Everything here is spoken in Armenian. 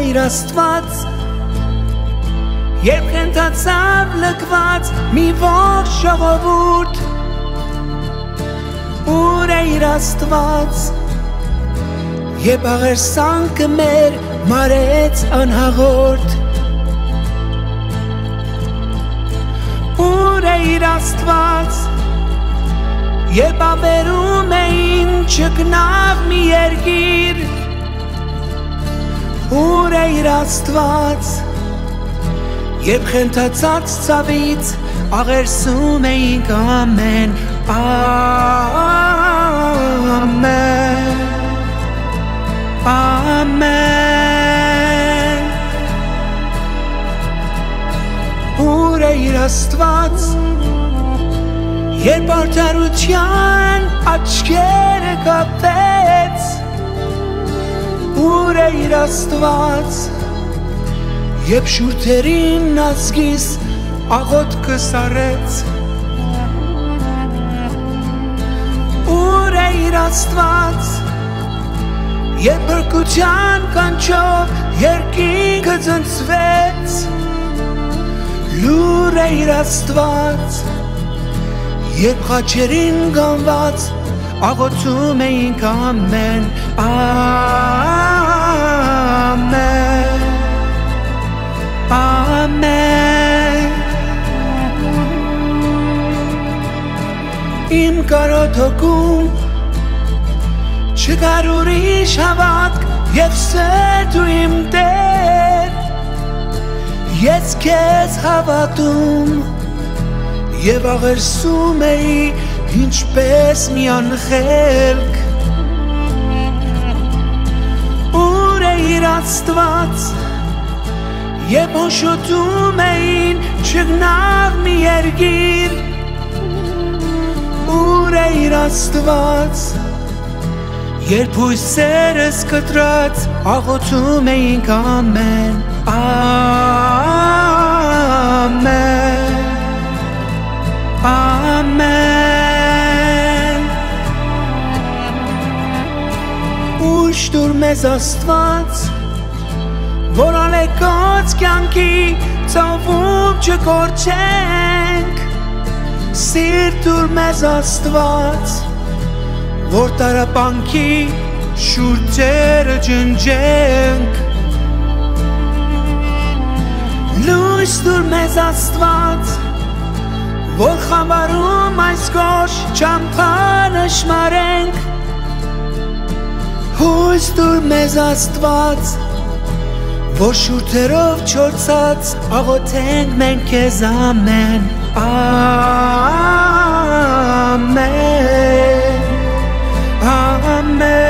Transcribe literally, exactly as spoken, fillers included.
իր Աստված, երբ խենթացավ լքված մի ողջ ժողովուրդ, ուր է իր Աստված, երբ աղերսանքը մեր մարեց անհաղորդ, ուր է իր Աստված, երբ ավերում էին չգնավ մի երգիր, ուր է իր Աստված, երբ խենթացած ցավից աղերսում էինք ամեն, ամեն, ամեն, ուր է իր Աստված, երբ արդարության աչքերը կապեց, ուր է իր Աստված, երբ շուրթերին ազգիս աղոթքը սարեց, ուր է իր Աստված, երբ բրկության կանչով երկինքը ցնցվեց, լուր է իր Աստված, երբ խաչերին գանված աղոթում էինք ամեն, ամեն, ամեն, իմ կարոտ հոգում չկար ուրիշ հավատք և սեր դու իմ Տեր, ես քեզ հավատում և աղերսում էի ինչպես մի անխելք, ուր է իր Աստված, երբ հոշոտում էին չգնավ մի երգիր, ուր է իր Աստված, երբ հույսերս կտրած աղոթում էինք ամեն, ամեն, ամեն, ուշ դուր մեզ Աստված, որ ալեկոծ կյանքի ծավում չկորչենք, սիրտ դուր մեզ Աստված, որ տարապանքի շուրջերը ջնջենք, լույս դուր մեզ Աստված, որ խավարում այս գորշ ճամփան նշմարենք, հույս դուր մեզ Աստված, որ շուրթերով չորցած աղոթենք մենք քեզ ամեն, ամեն, ամեն.